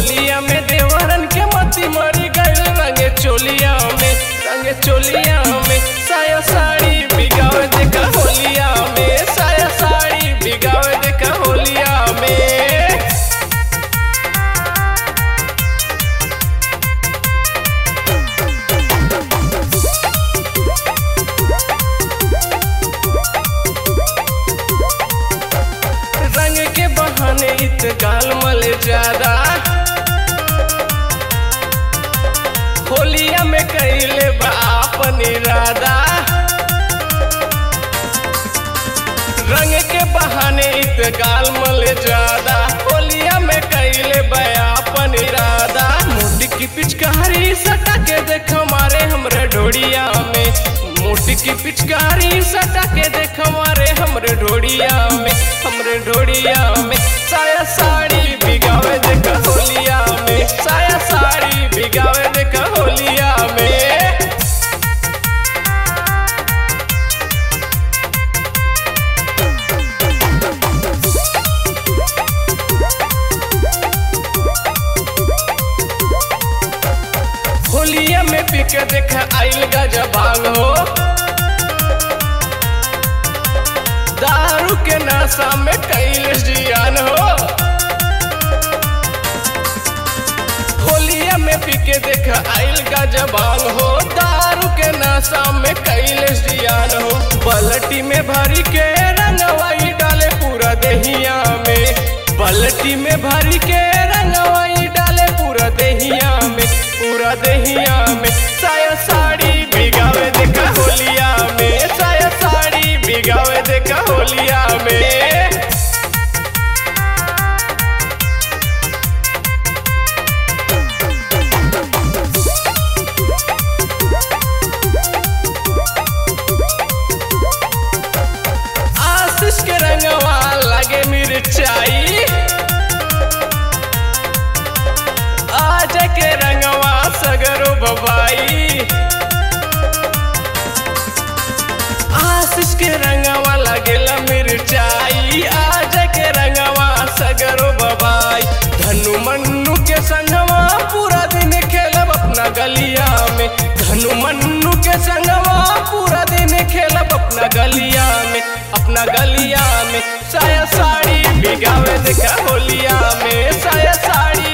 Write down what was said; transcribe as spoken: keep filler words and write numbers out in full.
होलिया में देवरन के मती मरी गइल रंगे चोलिया में रंगे चोलिया में साया साड़ी बिगावे देखा होलिया में साया साड़ी बिगावे देखा होलिया में। रंग के बहाने इत गाल मले ज्यादा होलिया में कैले बा अपन इरादा। रंग के बहाने इत गाल मले ज्यादा होलिया में कैले बा अपन इरादा। मोटी की पिचकारी सटा के देख मारे हमरे ढोड़िया में मोटी की पिचकारी सटा के देख मारे हमरे ढोड़िया में हमरे ढोड़िया में साया साड़ी बिगावे देखा होलिया में साया साड़ी बिगावे देखा होलिया में। होलिया में पीके देखा आइल गजा भांग हो दारू के नशा में कैल जियान हो। होलिया में पीके देखा आइल गजा भांग हो दारू के नशा में कैल जियान हो। बल्टी में भरी के रंगवाई डाले पूरा देहिया में बल्टी में भरी के रंगवाई डाले पूरा देहिया में पूरा देहिया में साया साड़ी बिगावे देखा होलिया में साया साड़ी बिगावे देखा होलिया में। आशीष के रंगवा लगे मिर्चाई आज के रंगवा सगरो बबाई। आशीष के रंगवा लगेला मिर्चाई आज के रंगवा सगरो बबाई। धनु मन्नू के संगवा पूरा दिन खेलब अपना गलिया में धनु मन्नू के संगवा पूरा दिन खेलब अपना गलिया में अपना गलिया में साया साड़ी बिगावे देखा होलिया में साया साड़ी